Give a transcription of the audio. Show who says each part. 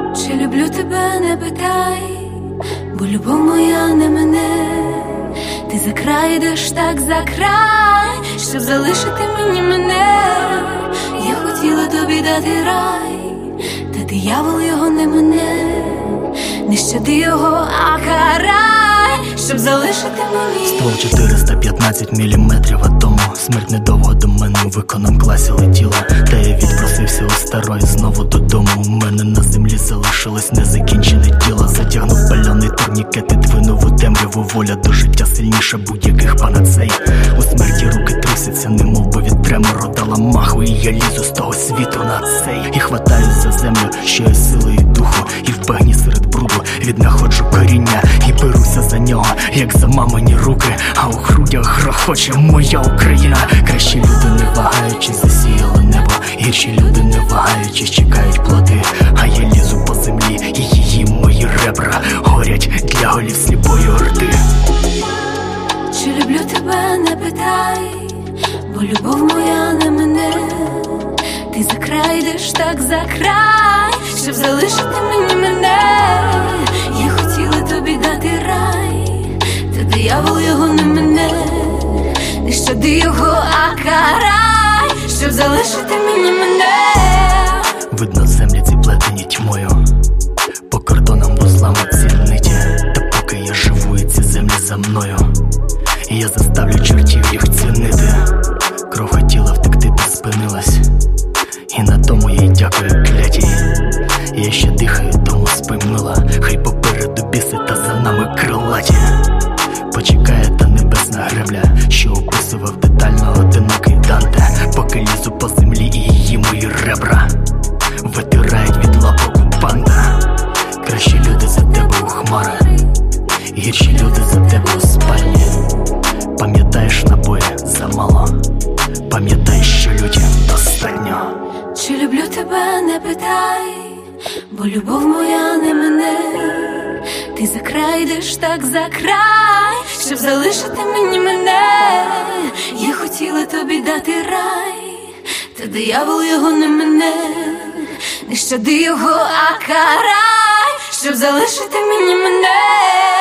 Speaker 1: Чи люблю тебе, не питай, бо любов моя не мене. Ти за край йдеш, так за край, щоб залишити мені мене. Я хотіла тобі дати рай, та диявол його не мене. Не щади його, а карай, щоб залишити мені.
Speaker 2: Ствол 415 міліметрів атому. Смерть недовго до мене в економ-класі летіла. Та я відпросився у старої знову додому. У мене на землі залишилось незакінчене тіло. Затягнув пальоний турнікет і двинув у темряву. Воля до життя сильніша будь-яких панацей. У смерті руки трусяться, немов би від тремору. Дала маху, і я лізу з того світу на цей. І хватаюсь за землю, що є силою духу. І в багні серед бруду віднаходжу коріння і беруся за нього, як за мамині руки. А у грудях грохоче моя Україна. Кращі люди, не вагаючись, засіяли небо. Гірші люди, не вагаючись, чекають плоди. А я лізу по землі, і її мої ребра горять для голів сліпої орди.
Speaker 1: Чи люблю тебе, не питай, бо любов моя не мене. Ти за край йдеш, так за край, щоб залишити мені мене. Я хотіла тобі дати рай, та диявол його не мене. Не щади його, а карай, щоб залишити мені мене.
Speaker 2: Видно землі ці плетені тьмою, по кордонам вузлами ці ниті. Та поки я живу, і ці землі за мною, і я заставлю чортів їх цінити. Кров хотіла втекти, та спинилась, і на тому їй дякую клятій. Я ще дихаю, тому спи, мила. Хай попереду біси, та за нами крилаті. Почекає та небесна гребля, що описував детально одинокий Данте. Поки лізу по землі, і її мої ребра витирають від лап окупанта. Кращі люди за тебе у хмари, гірші люди за тебе у спальні. Пам'ятаєш, набої замало, пам'ятай, що люті достатньо.
Speaker 1: Чи люблю тебе, не питай, бо любов моя не мене. Ти за край йдеш, так за край, щоб залишити мені мене. Я хотіла тобі дати рай, та диявол його не мене. Не щади його, а карай, щоб залишити мені мене.